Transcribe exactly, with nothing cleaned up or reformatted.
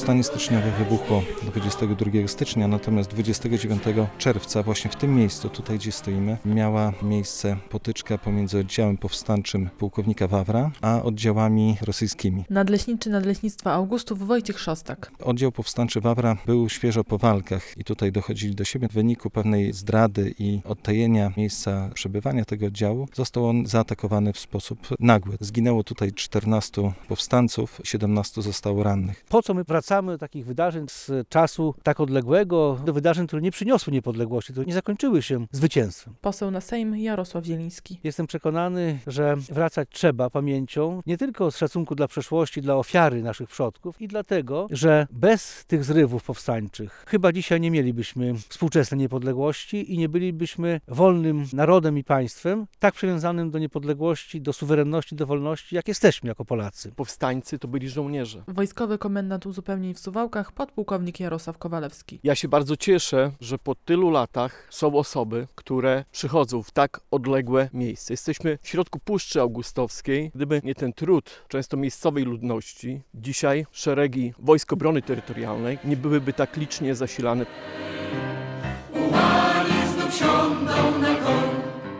Powstanie styczniowe wybuchło dwudziestego drugiego stycznia, natomiast dwudziestego dziewiątego czerwca właśnie w tym miejscu, tutaj gdzie stoimy, miała miejsce potyczka pomiędzy oddziałem powstańczym pułkownika Wawra, a oddziałami rosyjskimi. Nadleśniczy Nadleśnictwa Augustów Wojciech Szostak. Oddział powstańczy Wawra był świeżo po walkach i tutaj dochodzili do siebie. W wyniku pewnej zdrady i odtajenia miejsca przebywania tego oddziału został on zaatakowany w sposób nagły. Zginęło tutaj czternastu powstańców, siedemnastu zostało rannych. Po co my wracamy do takich wydarzeń z czasu tak odległego, do wydarzeń, które nie przyniosły niepodległości, które nie zakończyły się zwycięstwem? Poseł na Sejm Jarosław Zieliński. Jestem przekonany, że wracać trzeba pamięcią nie tylko z szacunku dla przeszłości, dla ofiary naszych przodków i dlatego, że bez tych zrywów powstańczych chyba dzisiaj nie mielibyśmy współczesnej niepodległości i nie bylibyśmy wolnym narodem i państwem tak przywiązanym do niepodległości, do suwerenności, do wolności, jak jesteśmy jako Polacy. Powstańcy to byli żołnierze. Wojskowy komendant uzupełnień w Suwałkach, podpułkownik Jarosław Kowalewski. Ja się bardzo cieszę, że po tylu latach są osoby, które przychodzą w tak odległe miejsce. Jesteśmy w środku Puszczy Augustowskiej. Gdyby nie ten trud często miejscowej ludności, dzisiaj szeregi Wojsk Obrony Terytorialnej nie byłyby tak licznie zasilane.